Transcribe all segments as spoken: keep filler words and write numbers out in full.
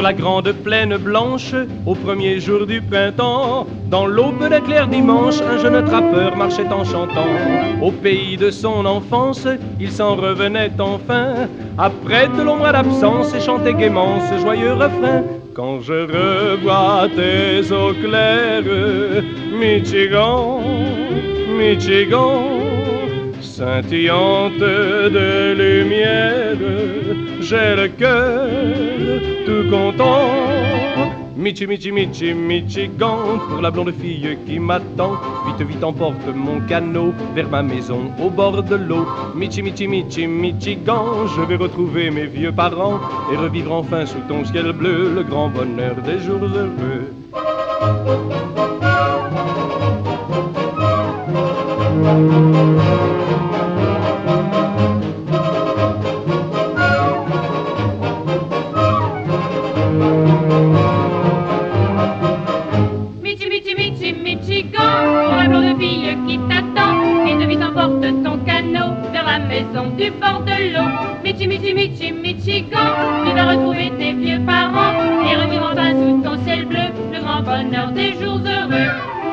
la grande plaine blanche, au premier jour du printemps, dans l'aube d'un clair dimanche, un jeune trappeur marchait en chantant. Au pays de son enfance, il s'en revenait enfin, après de longs mois d'absence, et chantait gaiement ce joyeux refrain. Quand je revois tes eaux claires, Michigan, Michigan, scintillante de lumière, j'ai le cœur tout content. Michi, Michi, Michi, Michigan, pour la blonde fille qui m'attend. Vite, vite, emporte mon canot vers ma maison au bord de l'eau. Michi, Michi, Michi, Michigan, je vais retrouver mes vieux parents et revivre enfin sous ton ciel bleu le grand bonheur des jours heureux. Michigan, pour la blonde fille qui t'attend, vite vite emporte ton canot vers la maison du bord de l'eau. Michi, Michi, Michi, Michigan, tu vas retrouver tes vieux parents et revivre enfin sous ton ciel bleu le grand bonheur des jours heureux.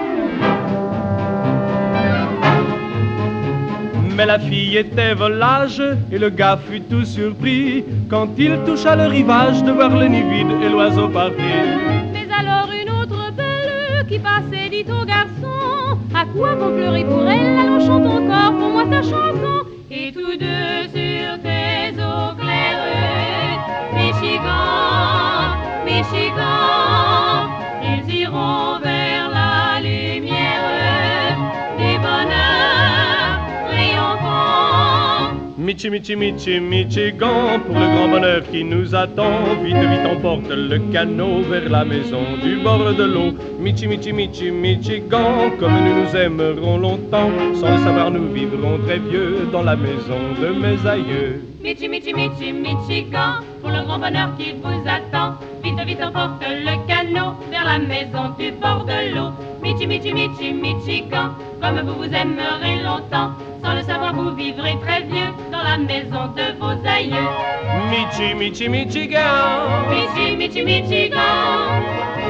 Mais la fille était volage et le gars fut tout surpris quand il toucha le rivage de voir le nid vide et l'oiseau partir. Mais alors une autre belle qui passait dit au garçon: à quoi bon pleurer pour elle, allons chante encore pour moi ta chanson. Et tous deux sur tes eaux claires, Michigan, Michigan, ils iront vers la lumière du bonheur triomphant. Michi, Michi, Michi, Michigan, pour le grand bonheur qui nous attend. Vite, vite, emporte le canot vers la maison du bord de l'eau. Michi, Michi, Michi, Michigan, comme nous nous aimerons longtemps. Sans le savoir, nous vivrons très vieux dans la maison de mes aïeux. Michi, Michi, Michi, Michigan, pour le grand bonheur qui vous attend. Vite, vite, emporte le canot vers la maison du bord de l'eau. Michi, Michi, Michi, Michigan, comme vous vous aimerez longtemps. Sans le savoir, vous vivrez très vieux dans la maison de vos aïeux. Michi, Michi, Michigan. Michi, Michi, Michigan.